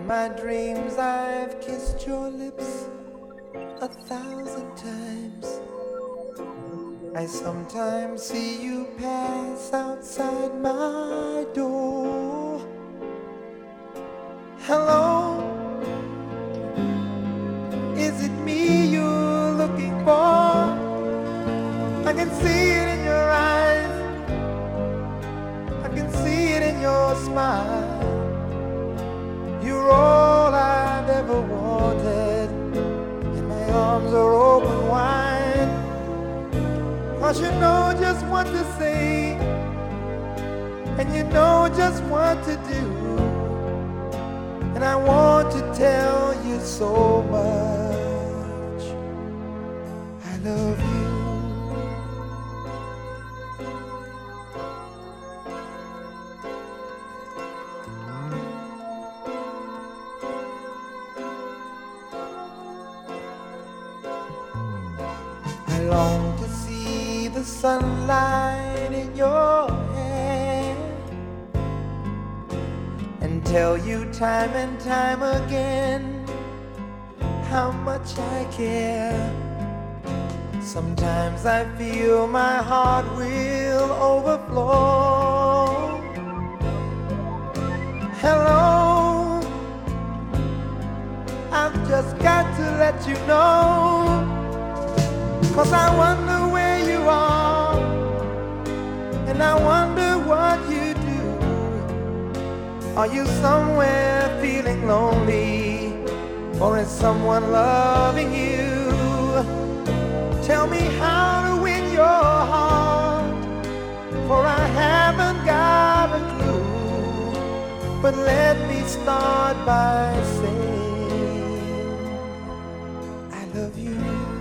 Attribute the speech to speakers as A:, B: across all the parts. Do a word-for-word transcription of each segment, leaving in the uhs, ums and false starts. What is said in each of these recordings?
A: my dreams I've kissed your lips a thousand times. I sometimes see you pass outside my door. Hello, is it me you're looking for? I can see it in your eyes, I can see it in your smile. You're all I've ever wanted, and my arms are open wide. 'Cause you know just what to say, and you know just what to do. And I want to tell you so much, I love you. I long to see the sunlight in your hair and tell you time and time again how much I care. Sometimes I feel my heart will overflow. Hello, I've just got to let you know, 'cause I wonder where you are, and I wonder what you do. Are you somewhere feeling lonely, or is someone loving you? Tell me how to win your heart, for I haven't got a clue. But let me start by saying I love you.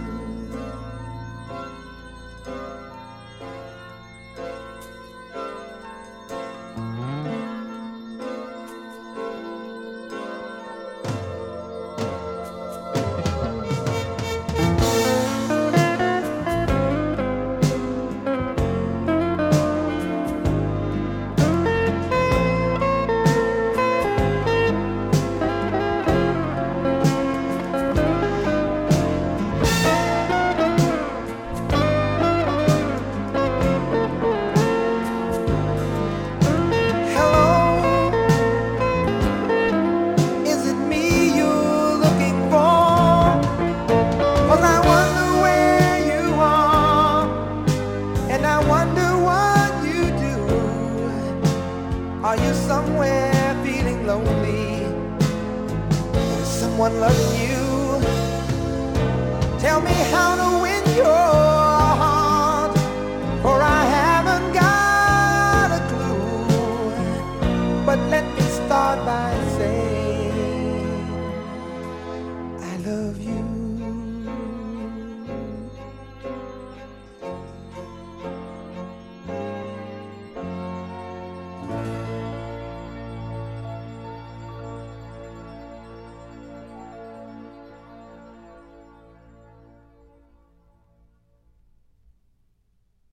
A: Are you somewhere feeling lonely? Is someone loving you? Tell me how